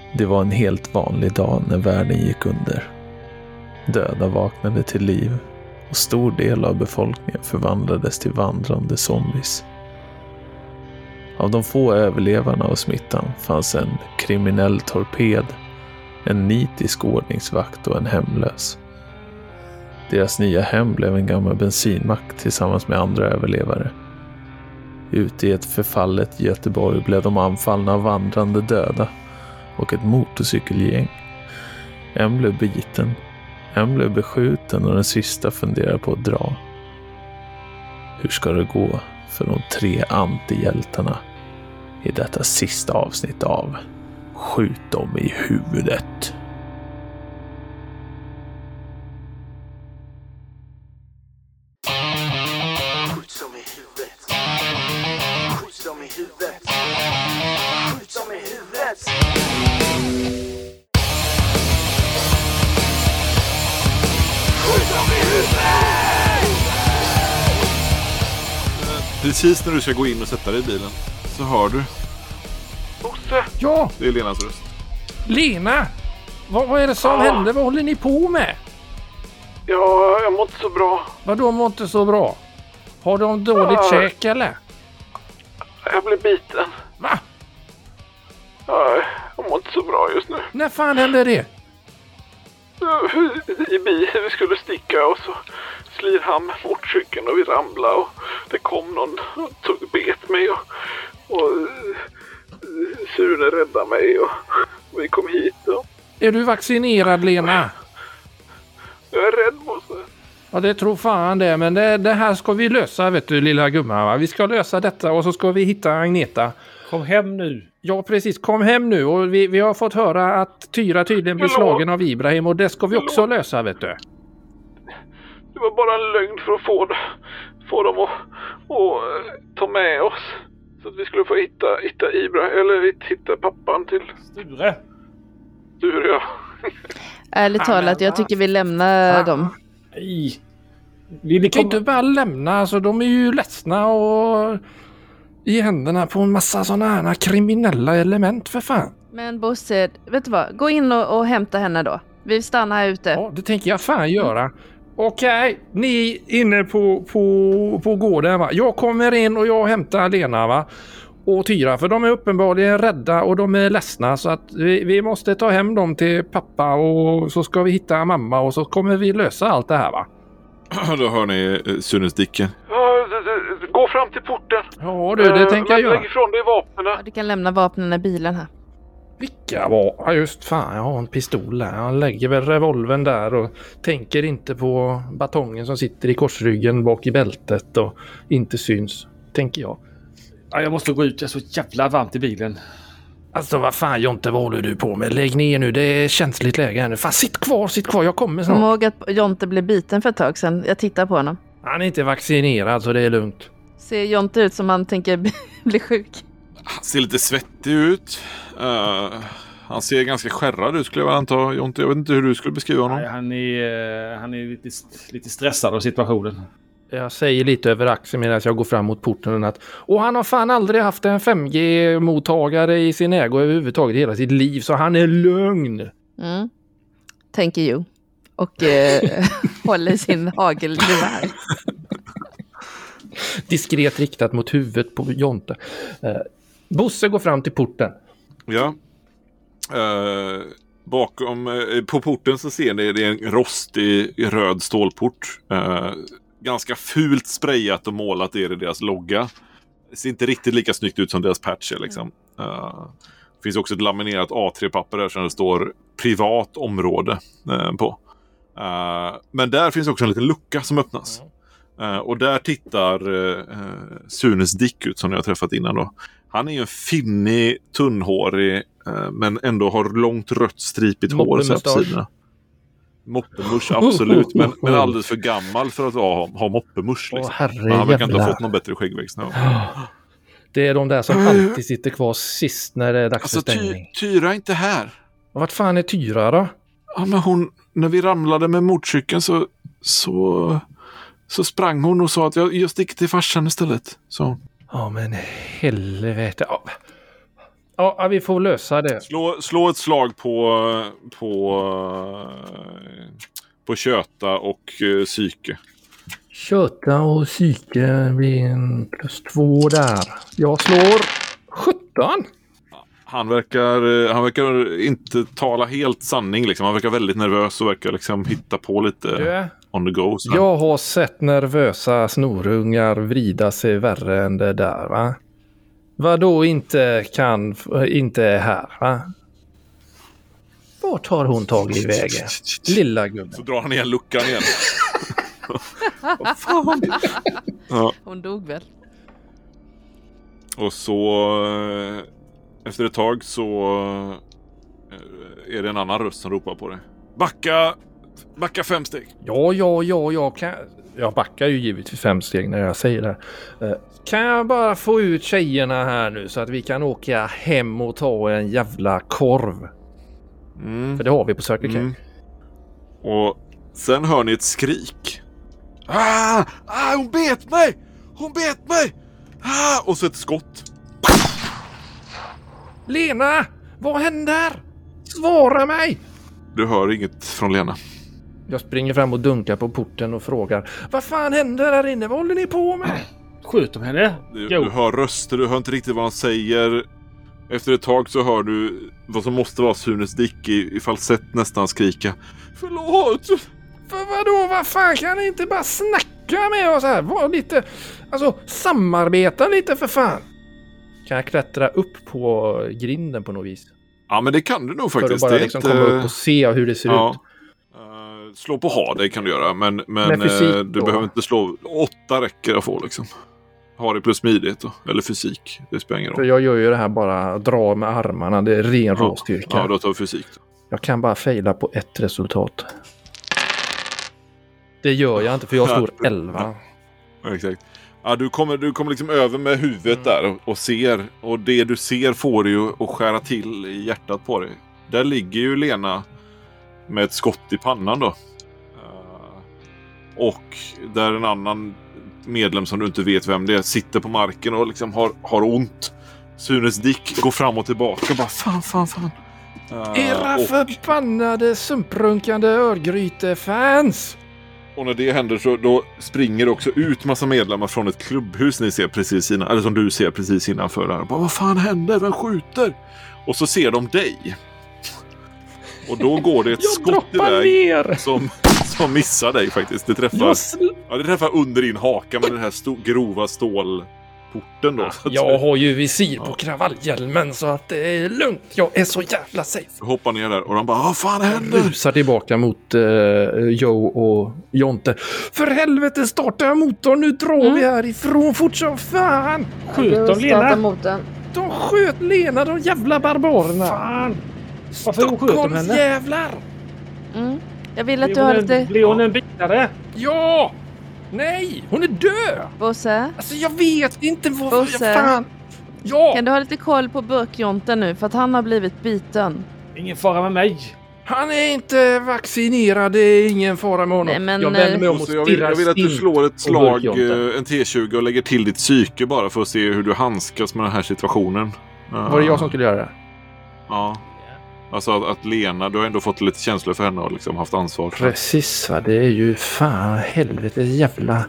Det var en helt vanlig dag när världen gick under. Döda vaknade till liv och stor del av befolkningen förvandlades till vandrande zombies. Av de få överlevarna av smittan fanns en kriminell torped, en nitisk ordningsvakt och en hemlös. Deras nya hem blev en gammal bensinmack tillsammans med andra överlevare. Ute i ett förfallet Göteborg blev de anfallna av vandrande döda och ett motorcykelgäng. En blev biten, en blev beskjuten och den sista funderar på att dra. Hur ska det gå för de 3 antihjältarna i detta sista avsnitt av Skjut dem i huvudet? Skjut dem i huvudet. Skjut dem i huvudet. Skjut dem i huvudet. Skjut dem i huvudet! Precis när du ska gå in och sätta dig i bilen så hör du. Bosse! Ja, Det är Lenas röst. Lena! Vad är det som hände? Vad håller ni på med? Ja, jag mår inte så bra. Vadå mår inte så bra? Har de dåligt käk eller? Jag blev biten. Va? Ja, jag mår inte så bra just nu. När fan hände det? I bilen, vi skulle sticka och så slir han med motorcykeln och vi ramlade och det kom någon och tog bet mig och Sune räddade mig och vi kom hit och Är du vaccinerad Lena? jag är rädd Bosse. Ja det tror fan det, men det här ska vi lösa vet du lilla gumman va? Vi ska lösa detta och så ska vi hitta Agneta. Kom hem nu. Ja precis, kom hem nu och vi har fått höra att Tyra tydligen blir slagen av Ibrahim och det ska vi också lösa vet du. Det var bara en lögn för att få dem att ta med oss. Så att vi skulle få hitta Ibrahim, eller hitta pappan till Sture, ja. Ärligt talat, jag tycker vi lämnar dem. nej. Vi kan inte bara lämna, alltså de är ju ledsna och i händerna på en massa sådana här kriminella element för fan. Men Bosse, vet du vad? Gå in och hämta henne då. Vi stannar här ute. Ja, det tänker jag fan göra. Okej, ni inne på gården va? Jag kommer in och jag hämtar Lena va? Och Tyra, för de är uppenbarligen rädda och de är ledsna så att vi måste ta hem dem till pappa och så ska vi hitta mamma och så kommer vi lösa allt det här va? Då hör ni Sunes dicken. Ja, gå fram till porten. Ja du, det tänker jag göra. Lägg ifrån dig vapnen. Ja, du kan lämna vapnen i bilen här. Vilka var? Ja just fan, jag har en pistol där. Han lägger väl revolven där och tänker inte på batongen som sitter i korsryggen bak i bältet och inte syns, tänker jag. Ja, jag måste gå ut, jag är så jävla varmt i bilen. Alltså vad fan Jonte, vad håller du på med? Lägg ner nu, det är känsligt läge här nu. Fan sitt kvar, jag kommer snart. Kom ihåg att Jonte blev biten för ett tag sedan. Jag tittar på honom. Han är inte vaccinerad så det är lugnt. Ser Jonte ut som han tänker bli sjuk? Han ser lite svettig ut. Han ser ganska skärrad ut skulle jag anta. Jonte, jag vet inte hur du skulle beskriva honom. Nej, han är lite stressad av situationen. Jag säger lite över axeln medan jag går fram mot porten och han har fan aldrig haft en 5G-mottagare i sin ägo överhuvudtaget i hela sitt liv så han är lugn. Mm. Tänker ju. Och håller sin hagelgevär. Diskret riktat mot huvudet på Jonte. Bosse går fram till porten. Ja. På porten så ser ni det är en rostig röd stålport. Ganska fult sprayat och målat är det deras logga. Det ser inte riktigt lika snyggt ut som deras patcher liksom. Det finns också ett laminerat A3-papper där som det står privat område på. Men där finns också en liten lucka som öppnas. Och där tittar Sunes dick ut som jag har träffat innan då. Han är ju en finnig, tunnhårig men ändå har långt rött stripigt hår så på sidorna. Moppemusch, absolut. Men alldeles för gammal för att ha moppemusch. Liksom. Han verkar inte ha fått någon bättre skäggväxt nu. Det är de där som alltid sitter kvar sist när det är dags för stängning. Tyra är inte här. Och vart fan är Tyra då? Ja, men hon, när vi ramlade med motorcykeln så sprang hon och sa att jag sticker till farsan istället. Så. Ja men helvete. Ja. Ja, vi får lösa det. Slå ett slag på köta och psyke. Köta och psyke blir en +2 där. Jag slår 17. Han verkar inte tala helt sanning liksom. Han verkar väldigt nervös och verkar liksom hitta på lite on the go. Så. Jag har sett nervösa snorungar vrida sig värre än det där, va? Vadå inte är här, va? Vart har hon tagit vägen? Lilla gubben. Så drar han igen luckan igen. Vad fan? Ja. Hon dog väl? Och så efter ett tag så är det en annan röst som ropar på dig. Backa 5 steg. Ja, jag backar ju givetvis 5 steg när jag säger det. Kan jag bara få ut tjejerna här nu så att vi kan åka hem och ta en jävla korv? För det har vi på Circle K. Och sen hör ni ett skrik. Hon bet mig! Och så ett skott. Lena! Vad händer? Svara mig! Du hör inget från Lena. Jag springer fram och dunkar på porten och frågar: vad fan händer där inne? Vad håller ni på med? Skjut dem henne. Du hör röster, du hör inte riktigt vad han säger. Efter ett tag så hör du vad som måste vara Sunes Dick i falsett nästan skrika. Förlåt! För vadå? Vad fan, kan ni inte bara snacka med oss här? Var lite, samarbeta lite för fan. Kan jag klättra upp på grinden på något vis? Ja, men det kan du nog faktiskt. För att bara liksom komma upp och se hur det ser ut. Slå på ha, det kan du göra. Men fysik, du behöver inte slå. 8 räcker att få liksom. Har det plus smidighet då. Eller fysik. Det spelar ingen roll. För jag gör ju det här bara dra med armarna. Det är ren råstyrka. Ja, då tar fysik då. Jag kan bara fejla på ett resultat. Det gör jag inte för jag slår 11. Ja, exakt. Ja, du kommer liksom över med huvudet där och ser. Och det du ser får du ju att skära till i hjärtat på dig. Där ligger ju Lena med ett skott i pannan då. Och där en annan medlem som du inte vet vem det är sitter på marken och liksom har ont. Sunes Dick går fram och tillbaka och bara fan. Era förbannade sumprunkande örgrytefans! Och när det händer så då springer det också ut massa medlemmar från ett klubbhus ni ser precis innan, eller som du ser precis innanför där. Bara, vad fan händer? Vem skjuter? Och så ser de dig. Och då går det ett skott iväg som missar dig faktiskt. Det träffar under din haka med den här grova stålporten då. Jag har ju visir på kravallhjälmen så att det är lugnt. Jag är så jävla safe. Du hoppar ner där och de bara, vad fan händer? Rusar tillbaka mot Joe och Jonte. För helvete, starta motorn. Nu drar vi härifrån fort som fan. Skjut dem, Lena. De sköt Lena, de jävla barbarerna. Fan. Varför skjuter de henne? Jävlar. Jag vill att du har lite... Blir hon en bitare? Ja! Nej, hon är död! Bosse? Alltså jag vet inte vad... Bosse? Fan. Ja! Kan du ha lite koll på burkjonten nu? För att han har blivit biten. Ingen fara med mig. Han är inte vaccinerad, det är ingen fara med honom. Nej, men, jag vänder mig om och jag vill att du slår ett slag, en T20 och lägger till ditt psyke bara för att se hur du handskas med den här situationen. Var det jag som skulle göra det? Ja. Alltså att Lena, du har ändå fått lite känslor för henne och liksom haft ansvar. Precis, va? Det är ju fan helvete jävla...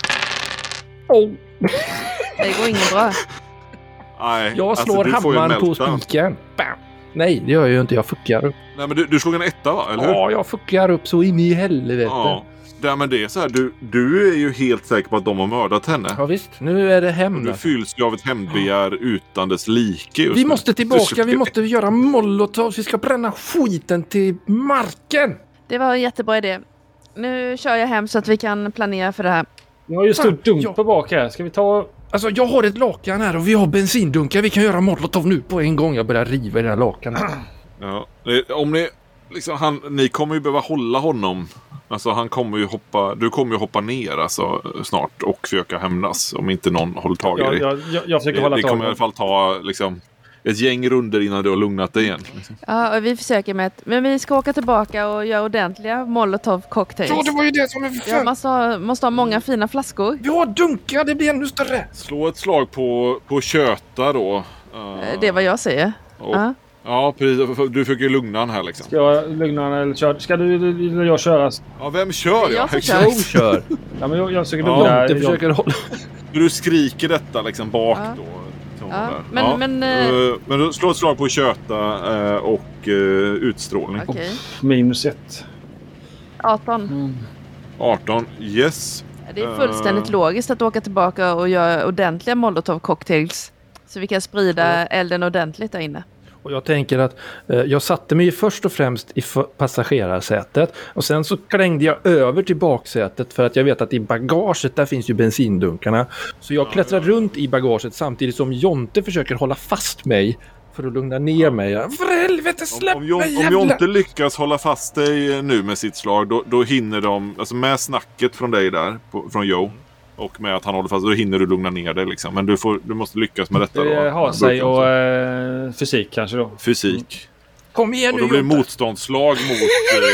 Det går inget bra. Nej, jag slår hammaren på spiken. Bam. Nej, det gör jag ju inte. Jag fuckar upp. Nej, men du slog en 1, va? Eller hur? Ja, jag fuckar upp så in i helvete. Ja. Ja, men det är så här, du är ju helt säker på att de har mördat henne. Ja visst, nu är det hämnd. Du fylls ju av ett hämndbegär utan dess like just vi nu. Måste tillbaka, vi måste göra molotov. Vi ska bränna skiten till marken. Det var en jättebra idé. Nu kör jag hem så att vi kan planera för det här. Jag har ju stort dunk på bak här. Ska vi ta... Alltså jag har ett lakan här och vi har bensindunkar. Vi kan göra molotov nu på en gång. Jag börjar riva i den här lakanen. Ja, om ni... Liksom, ni kommer ju behöva hålla honom. Alltså han kommer ju hoppa... Du kommer ju hoppa ner alltså, snart och försöka hämnas om inte någon håller tag i dig. Jag försöker hålla tag. Det kommer i alla fall ta liksom, ett gäng runder innan du har lugnat dig igen. Liksom. Ja, och vi försöker med men vi ska åka tillbaka och göra ordentliga molotov-cocktails. Ja, det var ju det som är för Jag måste ha många fina flaskor. Vi har dunkar, det blir ännu större. Slå ett slag på köta då. Det är vad jag säger. Ja, precis. Du försöker lugna han här liksom. Ska jag lugna honom eller köra? Ska du jag köra? Ja, vem kör? Det är jag som Kör. Ja, men jag försöker lugna. Jonte försöker hålla... Du skriker detta liksom bak då. Ja, Där. men Men slå ett slag på köta och utstrålning. okej. -1. 18. 18, yes. Det är fullständigt logiskt att åka tillbaka och göra ordentliga molotov cocktails. Så vi kan sprida elden ordentligt där inne. Och jag tänker att jag satte mig först och främst i passagerarsätet. Och sen så klängde jag över till baksätet för att jag vet att i bagaget där finns ju bensindunkarna. Så jag klättrar runt i bagaget samtidigt som Jonte försöker hålla fast mig för att lugna ner mig. För helvete, släpp mig, Om Jonte lyckas hålla fast dig nu med sitt slag, då hinner de, alltså med snacket från dig där, från Joe, och med att han håller fast, då hinner du lugna ner dig liksom. Men du måste lyckas med detta. Det har sig och fysik kanske då. Fysik. Kom igen Och nu, då blir det Jonte. motståndslag mot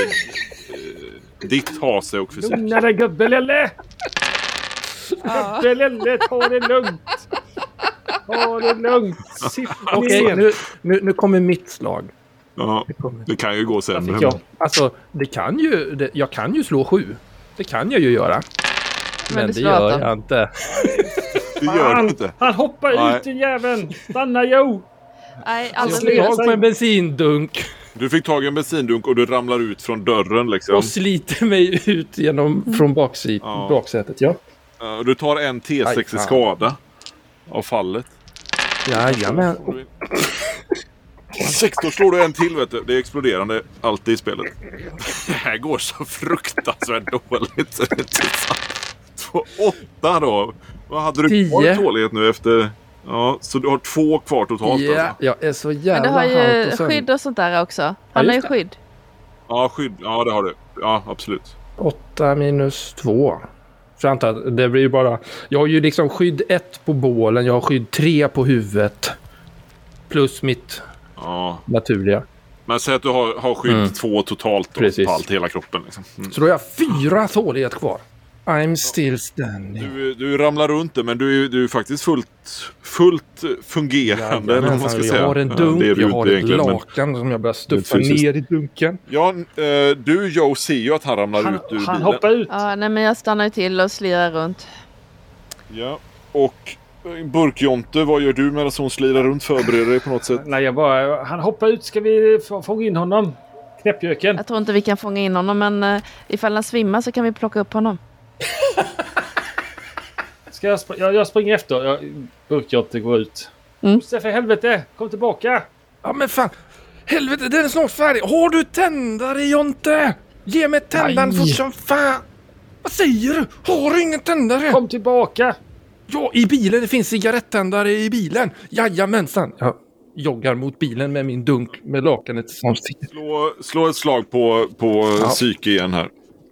ditt hase och fysik. Lugna dig gubbelelle! Gubbelelle, ta det lugnt! Ta det lugnt! Sitt Okej, ner! nu kommer mitt slag. Ja, det kan ju gå sämre. Fick jag. Alltså, jag kan ju slå 7. Det kan jag ju göra. Men du det slår gör 18. jag inte. Det gör du inte. Han hoppar Nej. ut, den jäveln! Stanna, Joe! Nej, Jag alldeles slår tag på en bensindunk Du fick tag i en bensindunk och du ramlar ut från dörren liksom. och sliter mig ut från baksätet. Ja. Du tar en T6 Aj, i fan. skada av fallet. Jajamän. 16 slår du en till, vet du. Det är exploderande alltid i spelet. Det här går så fruktansvärt dåligt. Så det är inte sant. 8 då. Vad hade du 10. kvar tålighet nu efter? Ja, så du har 2 kvar totalt Ja, alltså. jag är så Men jävla du har ju halt och sömnig. skydd och sånt där också. Ja, Han har ju just det. skydd. Ja, skydd. Ja, det har du. Ja, absolut. 8 minus 2. Så jag antar att det blir ju bara... Jag har ju liksom skydd 1 på bålen. Jag har skydd 3 på huvudet. Plus mitt Ja. naturliga. Men säg att du har skydd 2 totalt då, Precis. på allt, hela kroppen. Liksom. Så då har jag 4 tålighet kvar. I'm still standing. Du ramlar runt det, men du är faktiskt fullt fungerande. Eller vad man ska jag säga. har en Ja, dunk, det är du jag inte har ett egentligen, men- lakan som jag börjar stuffa fysiskt. ner i dunken. Ja, du Joe ser ju att han ramlar ut ur bilen. Han hoppar ut. Ja, nej men jag stannar ju till och slirar runt. Ja, och Burkjonte, vad gör du medan hon slirar runt? Förbereder dig på något sätt? Nej, han hoppar ut. Ska vi fånga in honom? Knäppjöken. Jag tror inte vi kan fånga in honom, men ifall han svimmar så kan vi plocka upp honom. Ska jag springer efter. Burkjonte går ut. För helvete, kom tillbaka. Ja men fan. Helvete, den är snart färdig. Har du tändare, Jonte? Ge mig tändaren Nej. fort som fan. Vad säger du? Har du ingen tändare? Kom tillbaka. Ja, i bilen. Det finns cigarettändare i bilen. Jajamensan. Jag joggar mot bilen med min dunk med lakanet som sticker. Slå ett slag på psyke igen här.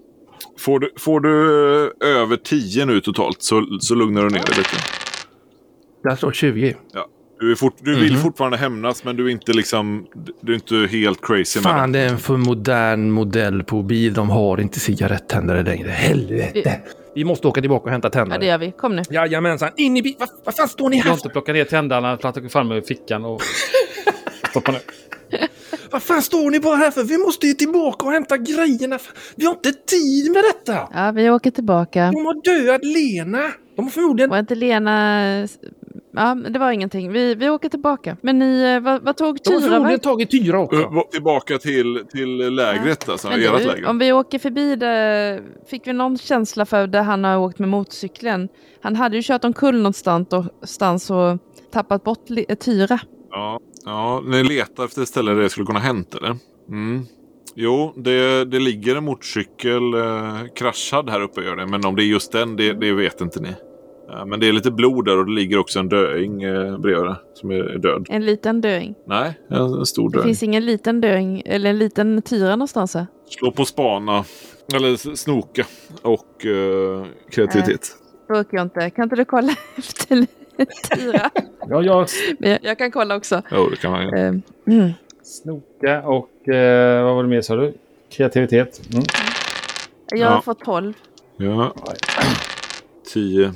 Får du över 10 nu totalt så lugnar du ner dig lite. Där står 20. Ja. Du vill fortfarande hämnas, men du är inte liksom, du är inte helt crazy med Fan, det. det är en för modern modell på bil. De har inte cigarettändare längre. Helvete. Vi måste åka tillbaka och hämta Ja, tändare. det gör vi. Kom nu. Jajamensan. In i bilen. Vad fan står ni här? Jonte plockar ner tändarna, plattar fram med fickan och stoppar ner. Vad fan står ni bara här för? Vi måste ju tillbaka och hämta grejerna. Vi har inte tid med detta. Ja, vi åker tillbaka. De har dödat Lena. De har förmodligen... Var inte Lena... Ja, det var ingenting. Vi åker tillbaka. Men ni, vad tog De har Tyra? förmodligen tagit Tyra också. Tillbaka till lägret, alltså. Men Ert du, läger. om vi åker förbi det, fick vi någon känsla för där han har åkt med motorcykeln. Han hade ju kört omkull någonstans och tappat bort Tyra. Ja, ni letar efter ett ställe där det skulle kunna hänt, eller? Jo, det ligger en motorcykel kraschad här uppe, gör det. Men om det är just den, det vet inte ni. Men det är lite blod där och det ligger också en döing bredvid det, som är död. En liten döing. Nej, en stor Det döing. finns ingen liten döing eller en liten Tyra någonstans här. Slå på spana, eller snoka och kreativitet. Burkjonte, kan inte du kolla efter Tyra? Ja, Men jag kan kolla också. Jo, det kan man göra. snoka och vad var det mer, sa du? Kreativitet. Jag har fått 12. Ja. 10.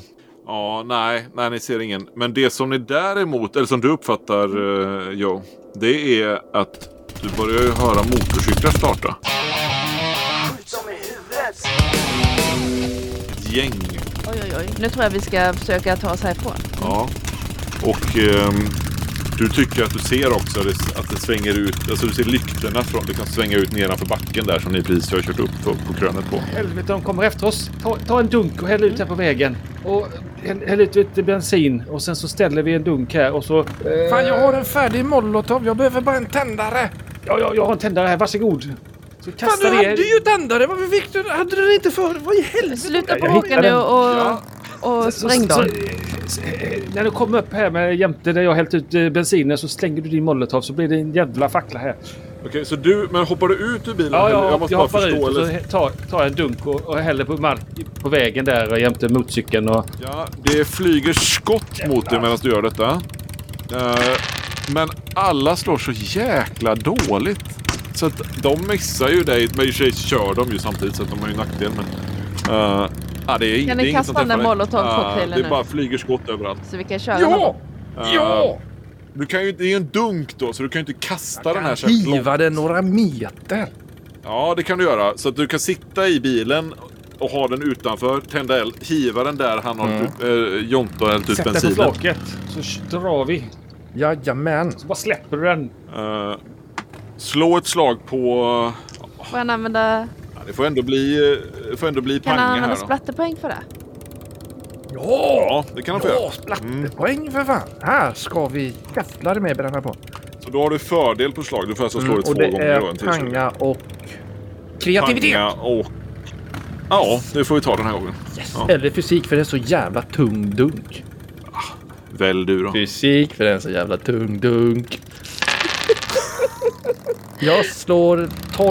Ja, nej, ni ser ingen. Men det som ni däremot, eller som du uppfattar, Joe, det är att du börjar ju höra motorcyklar starta. Skjut dem i huvudet. Ett gäng. Oj. Nu tror jag vi ska försöka ta oss härifrån. Ja. Och du tycker att du ser också att det svänger ut, alltså du ser lyktorna från, det kan svänga ut nedanför backen där som ni precis har kört upp på krönet på. Helvete, de kommer efter oss. Ta en dunk och häll ut här på vägen. Och häll ut lite bensin. Och sen så ställer vi en dunk här och så... Fan, jag har en färdig molotov. Jag behöver bara en tändare. Ja, jag har en tändare här. Varsågod. Så Fan, kasta du det. hade ju tändare. Varför fick du? Hade du det inte för? Vad i helvete? Sluta Jag bråka hittade nu den. och spräng dem. När du kommer upp här med jämte där jag har hällt ut bensinen så slänger du din molotov så blir det en jävla fackla här. Okej, så men hoppar du ut ur bilen? Ja, jag måste bara hoppar förstå. ut och så tar en dunk och häller på mark på vägen där och jämte motorcykeln. Och... Ja, det flyger skott mot dig medan du gör detta. Men alla slår så jäkla dåligt. Så att de missar ju dig. Men i och för sig kör de ju samtidigt så att de har ju nackdel. Men, det är Kan ni kasta den molotov-cocktailen det nu? bara flyger skott överallt. Så vi kan köra Ja! Ja! Du kan ju, det är en dunk då, så du kan ju inte kasta den här så Hiva den några meter. Ja, det kan du göra. Så att du kan sitta i bilen och ha den utanför, tända eld, hiva den där han har Jonte har hällt ut sätt den bensinen. på flaket så drar vi. Jajamän. Så bara släpper du den. Slå ett slag på... Får han använda... Ja, det får ändå bli Kan han panga här använda då. splatterpoäng för det? Ja, det kan han få göra. Splatterpoäng för fan. Här ska vi jävlar med bränna på. Så då har du fördel på slag. Du får alltså slå det 2 Och det gånger då. är En tillslag. panga och kreativitet. Panga och... Ja, det får vi ta den här gången. Yes. Ja. Eller fysik för det är så jävla tung dunk. Välj du då. Fysik för det är så jävla tung dunk. Jag slår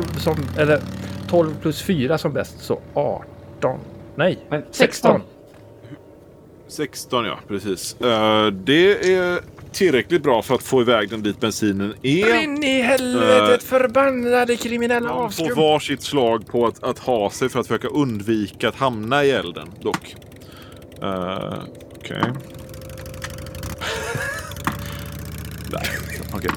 12 plus 4 som bäst. Så 18. Nej, 16. 16, ja, precis. Det är tillräckligt bra för att få iväg den dit bensinen är. Brinn i helvetet, förbannade kriminella Man får avskum. varsitt slag på att ha sig för att försöka undvika att hamna i elden, dock. Okej. Okej.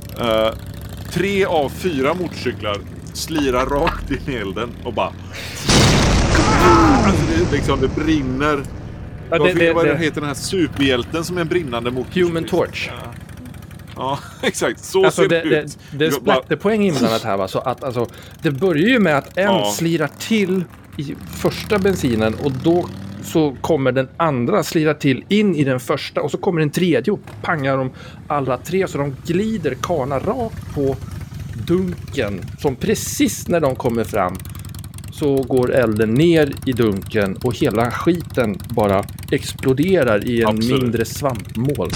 3 av 4 motorcyklar slirar rakt in i elden och bara... Alltså det brinner. Ja, Vad heter den här superhjälten som är en brinnande motorcykel? Human Torch. Ja, exakt. Så Alltså ser det ut. det är splatterpoäng inblandat här va? Så att alltså, det börjar ju med att en slirar till i första bensinen och då så kommer den andra slira till in i den första och så kommer den tredje och pangar de alla tre så de glider kanar rakt på dunken som precis när de kommer fram så går elden ner i dunken och hela skiten bara exploderar i en mindre svampmål.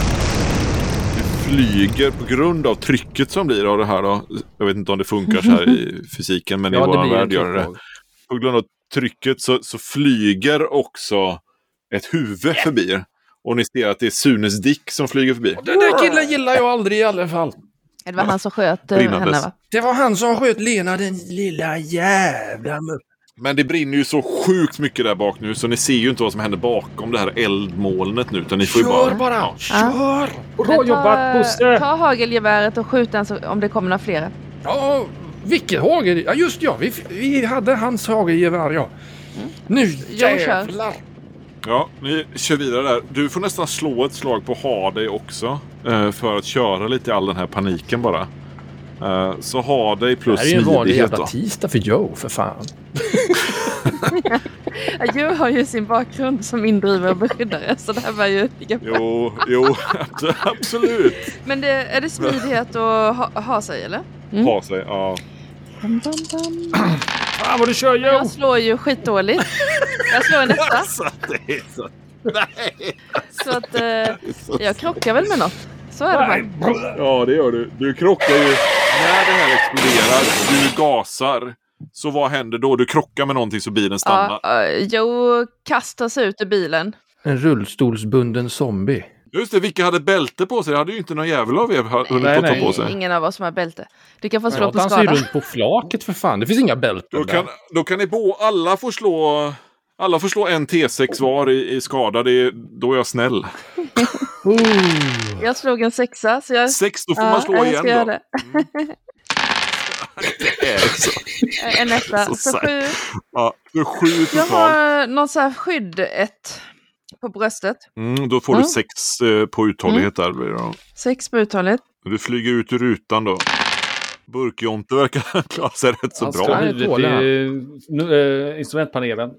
Flyger på grund av trycket som blir av det här då. Jag vet inte om det funkar så här i fysiken, men i vår värld gör det. På grund av trycket så flyger också ett huvud förbi er. Och ni ser att det är Sunes Dick som flyger förbi. Den där killen gillar jag aldrig i alla fall. Det var han som sköt henne va? Det var han som sköt Lena, den lilla jävla mupp. Men det brinner ju så sjukt mycket där bak nu så ni ser ju inte vad som händer bakom det här eldmolnet nu. Utan ni får ju bara... Ja. Kör! Bra jobbat, Bosse! Ta hagelgeväret och skjut den om det kommer några flera. Ja, vilket hagel? Ja, just ja. Vi hade hans hagelgevär, ja. Nu jävlar! Ja, ni kör vidare där. Du får nästan slå ett slag på ha dig också. För att köra lite i all den här paniken bara. Så ha dig plus smidighet. Det här är ju en vanlig jävla då. tisdag för Joe, för fan. Joe har ju sin bakgrund som indrivare och beskyddare. Så det här var ju... Jo, absolut. Men är det smidighet att ha sig, eller? Ha sig, ja. Fan vad du kör, Joe! Jag slår ju skitdåligt. Jag slår en etta. Alltså, det är så... Nej! Så att jag krockar väl med något. Så är det bara. Ja, det gör du. Du krockar ju... När det här exploderar, du gasar. Så vad händer då? Du krockar med någonting så bilen stannar. Ja, Joe kastar sig ut ur bilen. En rullstolsbunden zombie. Just det, vilka hade bälte på sig? Det hade ju inte någon jävel av er hunnit att ta på sig. Ingen av oss som har bälte. Du kan få slå på Han skada. ser runt på flaket för fan. Det finns inga bälten Då kan ni alla få slå... Alla får slå en T6 var i skada. Då är jag snäll. Jag slog en 6, så jag... 6, då får man slå igen då. det. Det är så. En etta. Så 7. Ja, för 7 totalt. Jag har någon så här skydd 1 på bröstet. Då får du 6 på uthållighet där. Blir det då. 6 på uthållighet. Du flyger ut ur rutan då. Burkjonte verkar klara sig rätt så bra. Han huvudet i instrumentpanelen.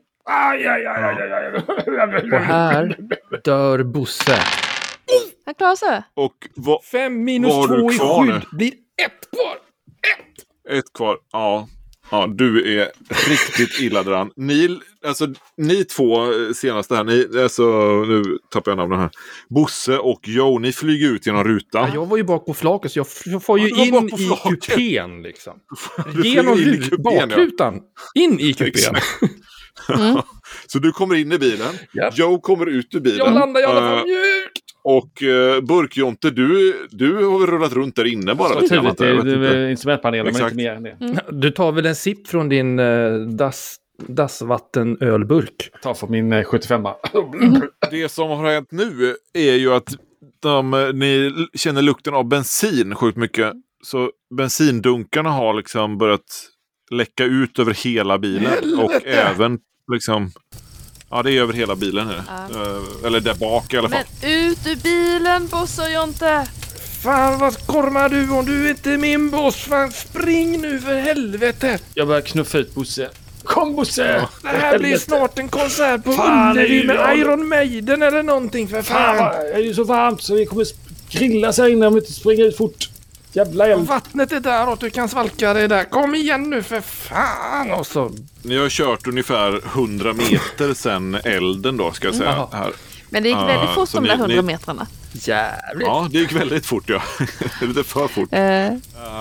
Och här dör Bosse. Han klarar sig. Och 5 minus vad har 2 du i kvar skydd nu? blir 1 kvar. 1 kvar. Ja, du är riktigt illa dran. Ni två senaste här, nu tappar jag namnen här. Bosse och Joe, ni flyger ut genom rutan. Ja, jag var ju bak på flaket så jag får ju du var in bak på i flaket. kupén liksom. Du Genom flyger in i kupén, bakrutan. In i kupén. Exakt. Så du kommer in i bilen. Ja. Joe kommer ut ur bilen. Jag landar i alla fall mjukt. Och Burkjonte, du har väl rullat runt där inne bara. Så tydligt i instrumentpanelen, men Exakt. inte mer än det. Du tar väl en sipp från din dassvattenölburk. Ta för min 75. Det som har hänt nu är ju att ni känner lukten av bensin sjukt mycket. Så bensindunkarna har liksom börjat läcka ut över hela bilen. Och även liksom... Ja, det är över hela bilen nu. Eller där bak i alla fall. Men ut ur bilen, Bosse och Jonte. Fan, vad kormar du om du inte är min boss? Fan, spring nu för helvete. Jag börjar knuffa ut Bosse. Kom Bosse! Det här blir snart en konsert på Fan, Ullevi med jag- Iron Maiden eller någonting för fan. Det är ju så varmt så vi kommer grilla sig innan om vi inte springer ut fort. Jävla eld. Vattnet är där och du kan svalka det där. Kom igen nu för fan. Och så. Ni har kört ungefär 100 meter sedan elden då, ska jag säga. Här. Men det gick väldigt fort så de där ni- 100 metrarna. Jävligt. Ja, det gick väldigt fort, ja. Lite för fort. Eh,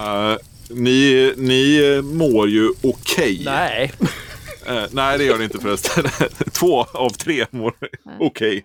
Ni mår ju okej. Nej. Nej, det gör ni inte förresten. 2 av 3 mår okej.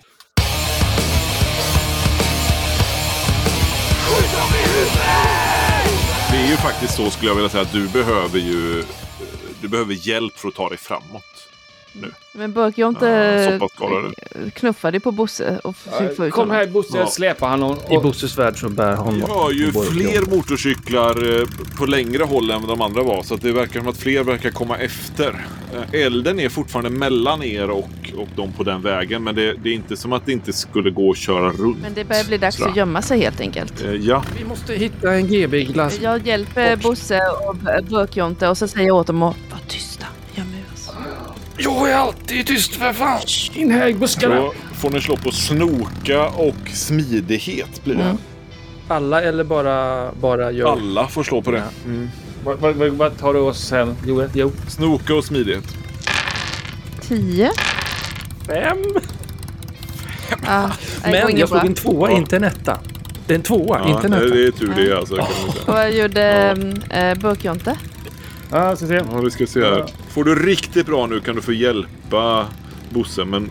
Det är ju faktiskt så, skulle jag vilja säga, att du behöver hjälp för att ta dig framåt. men Burk, jag inte Så pass skadade. knuffade på Bosse och fick få ut Kom honom. här Bosse, Ja. släpar han och... I Bosses värld så bär han... Vi har ju fler motorcyklar på längre håll än vad de andra var. Så att det verkar som att fler verkar komma efter. Elden är fortfarande mellan er och de på den vägen. Men det är inte som att det inte skulle gå att köra runt. Men det börjar bli dags att gömma sig helt enkelt. Ja, Vi måste hitta en GB-glass. Jag hjälper Bosse och Burk, Jonte och så säger jag åt dem att vara tysta. Göm oss. Jag är alltid tyst för fan. In här i buskarna. då får ni slå på snoka och smidighet blir det. Alla eller bara jag? Alla får slå på det. Vad tar du oss sen? Jo. Snoka och smidighet. 10. 5. Ja, det går Men inget jag slog bra. en 2, inte en 1. Det är en 2, inte en 1. det är tur det alltså. Kan man säga. Och jag gjorde Burk, Jonte. Ja, ska se. Ja, vi ska se här. Får du riktigt bra nu kan du få hjälpa Bosse, men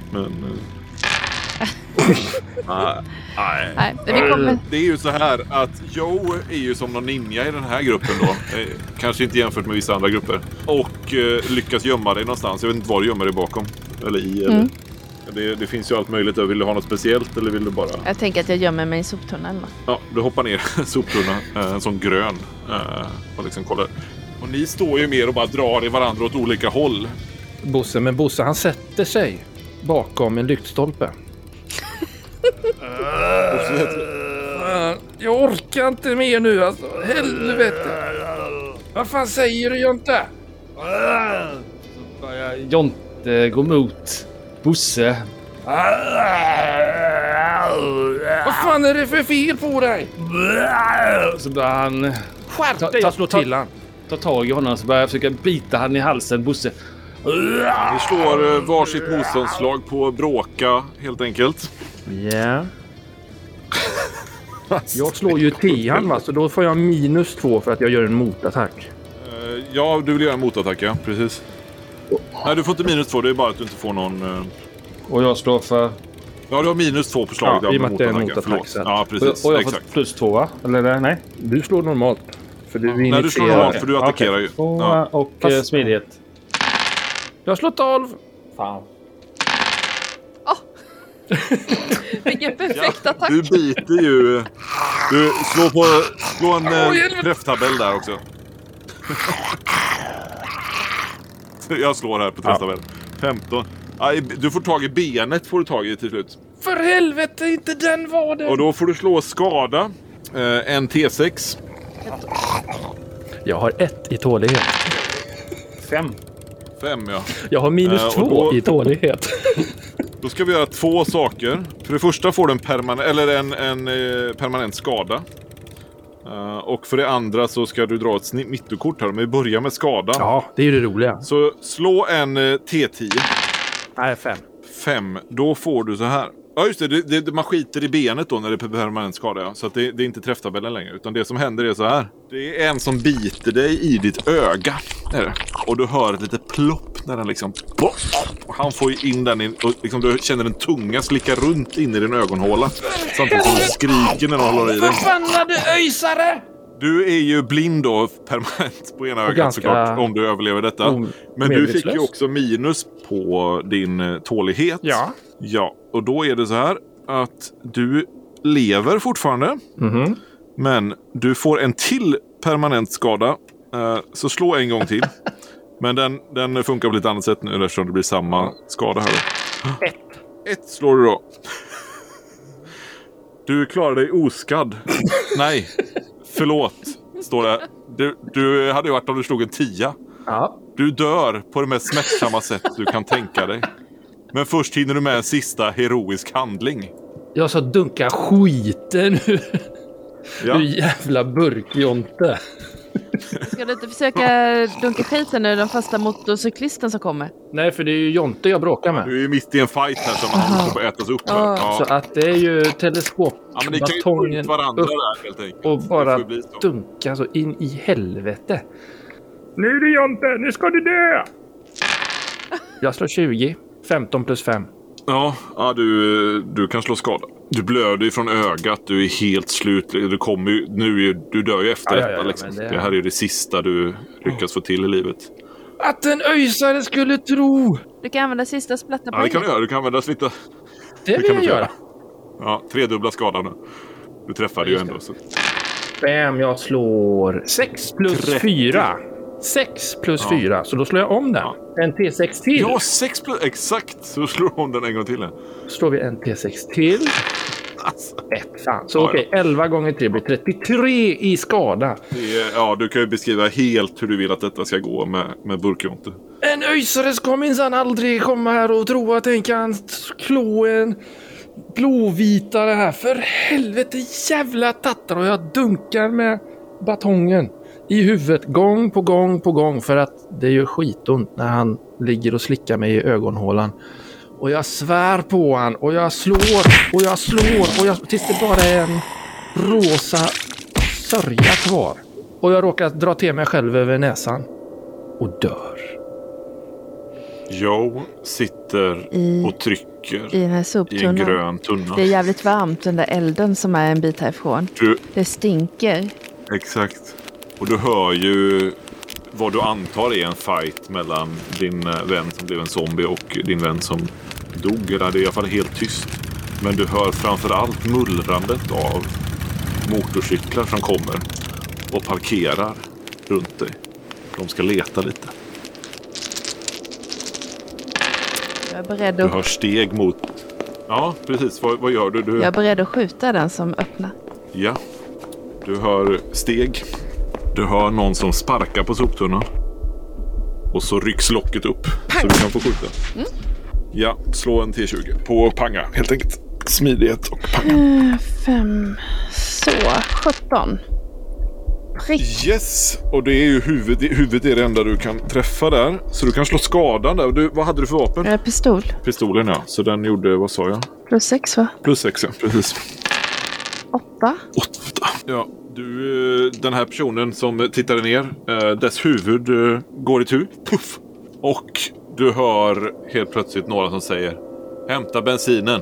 nej. Nej, men vi kommer... Det är ju så här att Joe är ju som någon ninja i den här gruppen då. Kanske inte jämfört med vissa andra grupper. Och lyckas gömma dig någonstans. Jag vet inte var du gömmer dig bakom. Eller i. Eller. Det finns ju allt möjligt. Vill du ha något speciellt eller vill du bara... Jag tänker att jag gömmer mig i soptunnan. Ja, du hoppar ner en soptunna. En sån grön. Och liksom kollar. Och ni står ju mer och bara drar i varandra åt olika håll. Bosse han sätter sig bakom en lyktstolpe. Jag orkar inte mer nu alltså. Helvete. Vad fan säger du Jonte? Så börjar Jonte gå mot Bosse. Vad fan är det för fel på dig? Så börjar han Skärp dig, jag slår till han. ta tag i honom så börjar jag försöka bita han i halsen, Bosse. Ni slår varsitt motståndsslag på bråka helt enkelt. Ja. Jag slår ju 10 va, så då får jag -2 för att jag gör en motattack. Ja, du vill göra en motattack, ja. Precis. Nej, du får inte -2. Det är bara att du inte får någon... Och jag slår för... Ja, du har -2 på slaget. Ja, i och med att det är en motattacken. motattack, Förlåt. så. Ja, precis. Och jag får Exakt. +2 va? Eller nej? Du slår normalt. För du Nej, du slår normalt för du attackerar ju. 2 Ja. och Fast- smidighet. Jag slår 12. Fan. Vilken perfekt attack. Du biter ju. Du slår en träfftabell där också. Jag slår här på träfftabell. 15. Aj, du får tag i benet får du tag i till slut. För helvete, inte den var det. Och då får du slå skada. En T6. Jag har 1 i tålighet. 5. 5, ja. Jag har minus 2 då- i tålighet. Då ska vi göra 2 saker. För det första får du en permanent skada. Och för det andra så ska du dra ett smittokort här. Men vi börjar med skada. Ja, det är ju det roliga. Så slå en T10. Nej, 5. 5. Då får du så här. Ja just det, man skiter i benet då när det är permanent skada. Ja. Så att det är inte träfftabellen längre. Utan det som händer är så här. Det är en som biter dig i ditt öga. Är det. Och du hör ett litet plopp när den liksom... Och han får ju in den in, och liksom, du känner en tunga slicka runt in i din ögonhåla. Samtidigt som du skriker när den håller i dig. Förbannade öjsare! Du är ju blind då permanent på ena ögat ganska såklart om du överlever detta. Men du fick ju medvetslös. också minus på din tålighet. Ja. Ja, och då är det så här att du lever fortfarande. Mhm. Men du får en till permanent skada. Så slå en gång till. Men den funkar på lite annat sätt nu eftersom det blir samma skada här då. 1 slår du då. Du klarar dig oskadd. Nej, förlåt, står det. Du hade ju varit om du slog en 10. Ja. Du dör på det mest smärtsamma sätt du kan tänka dig. Men först hinner du med en sista heroisk handling. Jag sa dunka skiten nu. Ja. Du jävla burkjonte. Ska du inte försöka dunka skiten nu den första motorcyklisten som kommer? Nej, för det är ju Jonte jag bråkar med. Du är ju mitt i en fight här som han ska få ätas upp här. Ja. Så att det är ju Ja, men ni kan ju få teleskopbatongen ut varandra upp där helt enkelt. och bara Det får bli så. dunka så in i helvete. Nu du Jonte, nu ska du dö! Jag slår 20. 15 plus 5. Ja, du kan slå skada. Du blöder ju från ögat, du är helt slut. Du kommer ju, du dör ju efter Ja, detta. Liksom. men Det här är ju det sista du lyckas få till i livet. Att en öjsare skulle tro! Du kan använda sista splatta Ja, det kan du göra. Du kan använda smitta. Det vill kan jag du göra. Ja, 3-dubbla skadan nu. Du träffade ju ändå. Så. Bam, jag slår 6 plus 30. 4. 6 plus 4, så då slår jag om den. Ja. En T6 till. Ja, 6 plus... Exakt! Så slår hon den en gång till. Slår vi en T6 till. Alltså, 1. Fan. Så Ja, okej, 11 gånger 3 blir 33 i skada. du kan ju beskriva helt hur du vill att detta ska gå med burkjonte. En öjsare ska minsann aldrig komma här och tro att den kan klå en blåvitare här. För helvete jävla tattar, och jag dunkar med batongen i huvudet gång på gång på gång, för att det är ju skitont när han ligger och slickar mig i ögonhålan. Och jag svär på han och jag slår och jag slår tills det bara är en rosa sörja kvar. Och jag råkar dra till mig själv över näsan och dör. Joe sitter och trycker I den här i en soptunnan. grön tunna. Det är jävligt varmt, den där elden som är en bit härifrån. Det stinker. Exakt. Och du hör ju vad du antar är en fight mellan din vän som blev en zombie och din vän som dog. Eller det är i alla fall helt tyst. Men du hör framförallt mullrandet av motorcyklar som kommer och parkerar runt dig. De ska leta lite. Jag är beredd Du hör att, steg mot... Ja, precis. Vad gör du? jag är beredd att skjuta den som öppnar. Ja. Du hör steg. Du hör någon som sparkar på soptunnan. Och så rycks locket upp. Så du kan få skjuta. Ja, slå en T20 på panga helt enkelt. Smidighet och panga. 5. Så, 17. Prick. Yes! Och det är ju huvudet är det enda du kan träffa där. Så du kan slå skadan där. Vad hade du för vapen? Pistol. Pistolen, ja. Så den gjorde, vad sa jag? Plus 6 va? Plus 6, ja. Precis. 8. 8. Ja, den här personen som tittade ner, dess huvud går i tur. Puff! Och du hör helt plötsligt några som säger: hämta bensinen.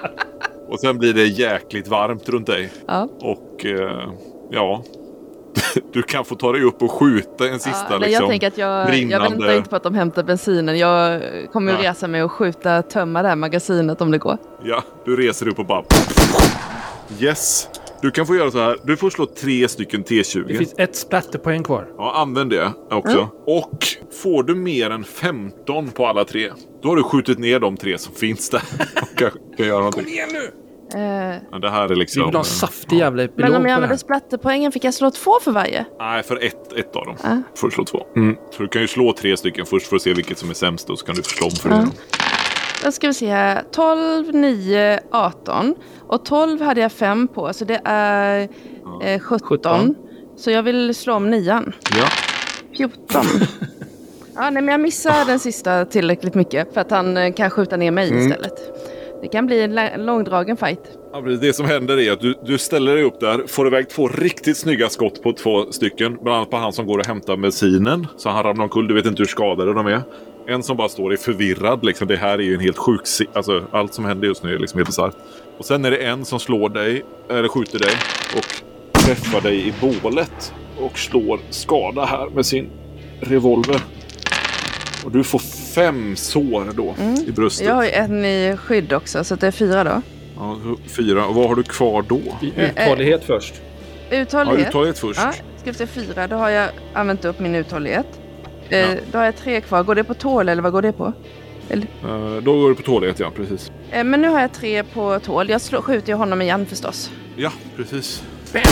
Och sen blir det jäkligt varmt runt dig. Ja. Och ja, Du kan få ta dig upp och skjuta en sista nej, jag tänker att jag väntar inte på att de hämtar bensinen. Jag kommer att resa mig och tömma det här magasinet om det går. Ja, du reser upp och bara... Yes. Du kan få göra så här. Du får slå 3 stycken T20. Det finns ett splatterpoäng kvar. Ja, använd det också. Och får du mer än 15 på alla 3, då har du skjutit ner de 3 som finns där. Och kan göra någonting. Kom igen nu! Ja, det här är liksom... Vi vill ha en saftig jävla epilog. Men om jag använder splatterpoängen fick jag slå 2 för varje? Nej, för ett av dem. Får du slå 2. Så du kan ju slå 3 stycken först för att se vilket som är sämst. Och så kan du slå om för det. Då ska vi se här. 12, 9, 18. Och 12 hade jag 5 på. Så det är 17. Så jag vill slå om 9. Ja. 14. Nej, men jag missar den sista tillräckligt mycket. För att han kan skjuta ner mig istället. Det kan bli en långdragen fight. Ja, det som händer är att du ställer dig upp där, får iväg 2 riktigt snygga skott på 2 stycken. Bland annat på han som går och hämtar bensinen. Så han ramlar omkull, du vet inte hur skadade de är. En som bara står i förvirrad, liksom. Det här är ju en helt sjuk... Alltså, allt som händer just nu är liksom helt bisarrt. Och sen är det en som slår dig, eller skjuter dig, och träffar dig i bålet. Och slår skada här med sin revolver. Och du får 5 sår då i bröstet. Jag har ju en i skydd också, så det är 4 då. Ja, 4. Och vad har du kvar då? Uthållighet först. Uthållighet? Ja, uthållighet först. Ja, ska vi se 4. Då har jag använt upp min uthållighet. Då har jag 3 kvar. Går det på tål eller vad går det på? Eller? Då går det på tålighet, ja, precis. Men nu har jag 3 på tål. Jag skjuter ju honom igen förstås. Ja, precis. Bam,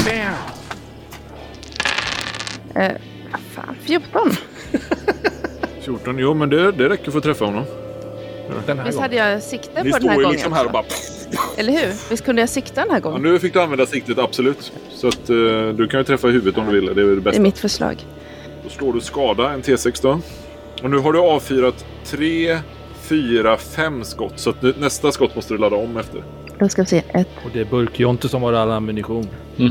bam. Fan, 14. 14, jo men det räcker för att träffa honom. Visst hade jag sikte Ni på den här står ju gången liksom här och bara... Eller hur? Visst kunde jag sikta den här gången? Ja, nu fick du använda siktet, absolut. Så att du kan ju träffa i huvudet om du vill. Det är det bästa. Det är mitt förslag. Då slår du skada, en T6 då. Och nu har du avfyrat 3, 4, 5 skott. Så att nästa skott måste du ladda om efter. Då ska vi se. 1. Och det är Burkjonte som har all ammunition.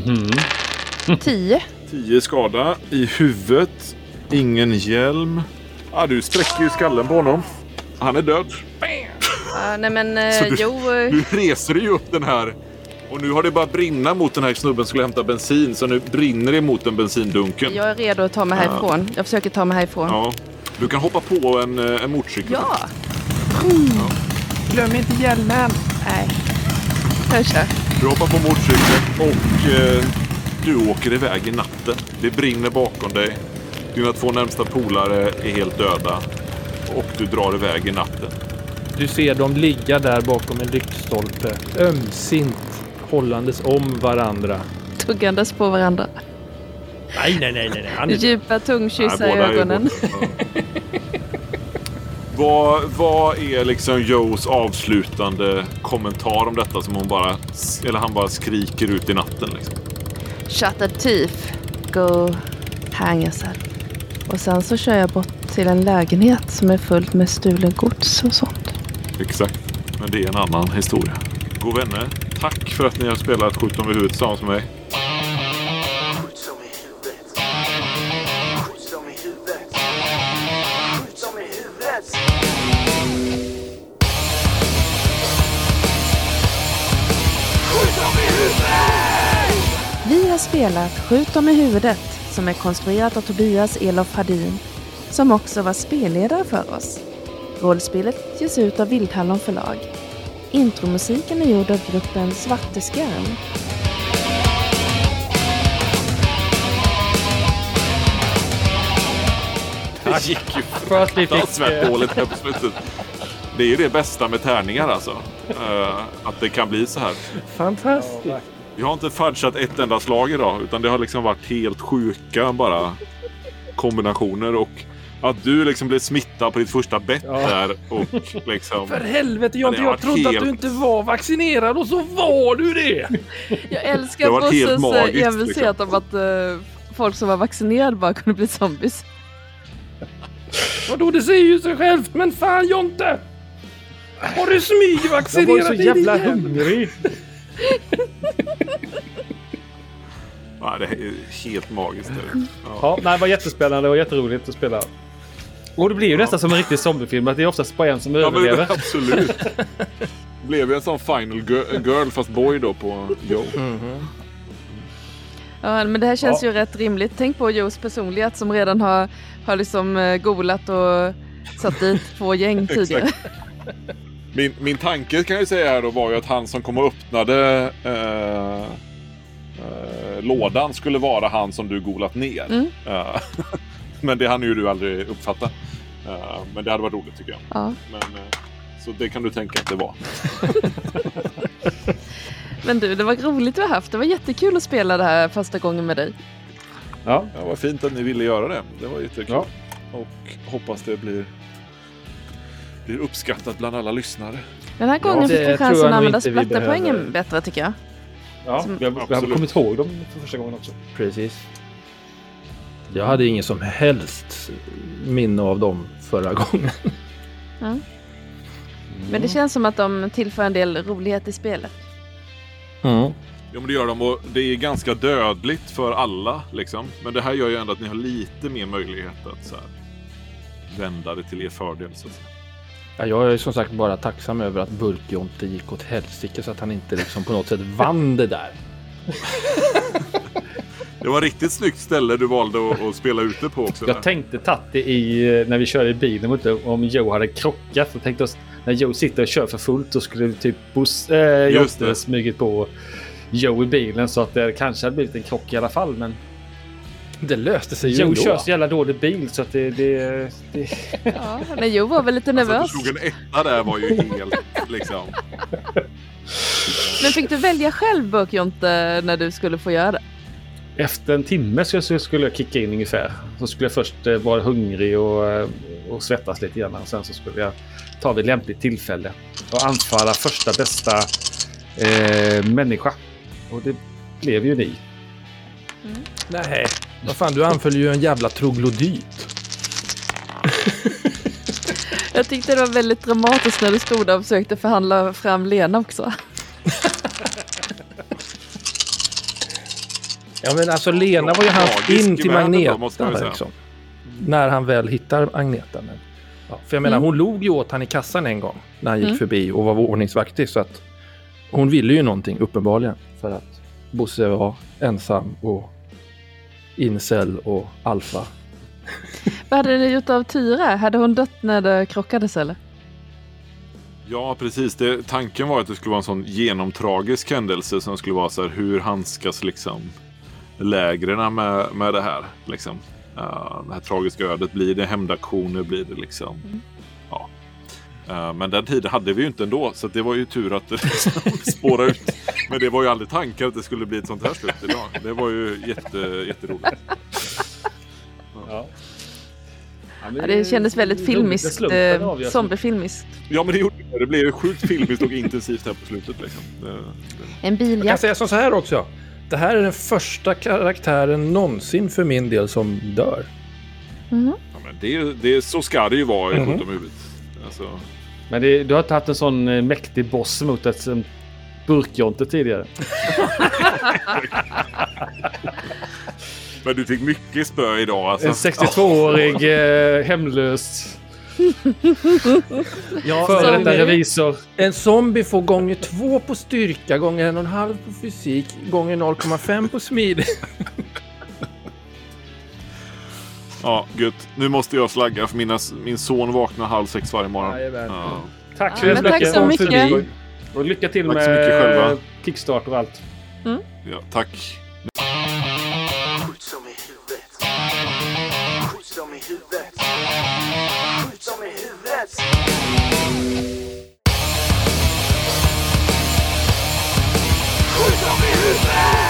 10. 10 skada i huvudet. Ingen hjälm. Du sträcker ju skallen på honom. Han är död. Nej men, du reser ju upp den här. Och nu har det bara brinna mot den här snubben som skulle hämta bensin. Så nu brinner det mot den bensindunken. Jag är redo att ta mig härifrån. Jag försöker ta mig härifrån. Ja. Du kan hoppa på en motorcykel. Ja! Glöm inte hjälmen. Nej. Jag kör. Du hoppar på motorcykeln och du åker iväg i natten. Det brinner bakom dig. Dina 2 närmsta polare är helt döda. Och du drar iväg i natten. Du ser dem ligga där bakom en lyktstolpe. Ömsint. Hållandes om varandra. Tuggandes på varandra. Nej. Han är... Djupa tungkyssar i ögonen. Vad är liksom Joes avslutande kommentar om detta som han bara skriker ut i natten liksom? Shut the teeth. Go hang yourself. Och sen så kör jag bort till en lägenhet som är fullt med stulen gods och sånt. Exakt, men det är en annan historia. God vänner, tack för att ni har spelat Skjut dem i huvudet tillsammans med mig. Skjut dem i huvudet. Skjut dem i huvudet. Skjut dem i huvudet. Skjut dem i huvudet! Vi har spelat Skjut dem i huvudet som är konstruerat av Tobias Elof Hadin som också var spelledare för oss. Rollspelet ges ut av Vildhallon förlag. Intromusiken är gjord av gruppen Svarteskarn. Det gick ju fruktansvärt dåligt här på slutet. Det är ju det bästa med tärningar alltså. Att det kan bli så här. Fantastiskt. Jag har inte fudgat ett enda slag idag. Utan det har liksom varit helt sjuka bara kombinationer. Och att du liksom blev smittad på ditt första bett där. Och liksom... För helvete, jag trodde att du inte var vaccinerad och så var du det. Jag älskar Bosses envishet om att folk som var vaccinerade bara kunde bli zombies. Vadå, det säger ju sig självt. Men fan, Jonte! Har du smygvaccinerat? Jag var så jävla hungrig. Ja, det är helt magiskt. Ja, nej, det var jättespännande och jätteroligt att spela. Och det blir ju nästan som en riktig zombiefilm. Att det är oftast bara en som överlever. Men, absolut. Blev ju en sån final girl fast boy då på Joe. Ja, men det här känns ju rätt rimligt. Tänk på Joes personlighet som redan har liksom golat och satt dit 2 gäng tidigare. Min tanke kan jag säga här då var ju att han som kom och öppnade lådan skulle vara han som du golat ner. Men det hann ju du aldrig uppfatta. Men det hade varit roligt tycker jag. Ja. Men, så det kan du tänka att det var. Men du, det var roligt du har haft. Det var jättekul att spela det här första gången med dig. Ja, vad fint att ni ville göra det. Det var jättekul. Ja. Och hoppas det blir uppskattat bland alla lyssnare. Den här gången fick vi chansen att använda splatterpoängen bättre tycker jag. Ja, vi har kommit ihåg dem för första gången också. Precis. Jag hade ingen som helst minne av dem förra gången. Ja. Men det känns som att de tillför en del rolighet i spelet. Ja, men det gör de, och det är ganska dödligt för alla liksom. Men det här gör ju ändå att ni har lite mer möjlighet att så här, vända det till er fördel så att säga. Ja, jag är som sagt bara tacksam över att Burkjonte gick åt helsike så att han inte liksom på något sätt vann det där. Det var ett riktigt snyggt ställe du valde att spela ute på också. Jag tänkte Tatti när vi körde i bilen om Joe hade krockat. Jag tänkte oss, när Joe sitter och kör för fullt så skulle typ Jonte smugit på Joe i bilen så att det kanske hade blivit en krock i alla fall. Men det löste sig ju Joe ändå. kör så jävla dålig bil så att det... Ja, men Joe var väl lite nervös. Alltså, du slog en etta där var ju helt liksom... Men fick du välja själv Burkjonte när du skulle få göra det? Efter en timme så skulle jag kicka in ungefär. Så skulle jag först vara hungrig och svettas lite grann. Och sen så skulle jag ta vid lämpligt tillfälle och anfalla första bästa människa. Och det blev ju ni. Nej, vad fan, du anföll ju en jävla troglodyt. Jag tyckte det var väldigt dramatiskt när du stod där och försökte förhandla fram Lena också. Ja, men alltså Lena var ju hans in till Magneta liksom. När han väl hittar Agneta. Men, ja, för jag menar, hon log ju åt han i kassan en gång när han gick förbi och var ordningsvaktig, så att hon ville ju någonting uppenbarligen för att Bosse var ensam och incel och alfa. Vad hade ni gjort av Tyra? Hade hon dött när det krockades eller? Ja, precis. Tanken var att det skulle vara en sån genomtragisk händelse som skulle vara så här, hur handskas liksom lägren med det här liksom. Det här tragiska ödet, blir det hämndaktioner, blir det liksom ja. Men den tiden hade vi ju inte ändå, så det var ju tur att det spåra ut. Men det var ju aldrig tanken att det skulle bli ett sånt här slut idag. Det var ju jätteroligt. Ja. Ja, det kändes väldigt filmiskt, zombiefilmiskt. Ja, men det gjorde det. Det blev ju sjukt filmiskt och intensivt här på slutet liksom. En biljakt. Jag kan säga så här också. Det här är den första karaktären någonsin för min del som dör. Ja, men det så ska det ju vara i Skjut om huvudet. Alltså. Men du har inte haft en sån mäktig boss mot ett Burkjonte tidigare. Men du fick mycket spö idag alltså. En 62-årig hemlös före detta revisor. En zombie får gånger 2 på styrka, gånger 1,5 på fysik, gånger 0,5 på smid. Ja, gött. Nu måste jag slagga för min son vaknar 5:30 varje morgon. Ja. Tack för tack så mycket. Och lycka till tack med så mycket själva. Kickstart och allt. Ja, tack. Skjut som i huvudet. Skjut som i huvudet. Skjut som i huvudet. Skjut som i huvudet.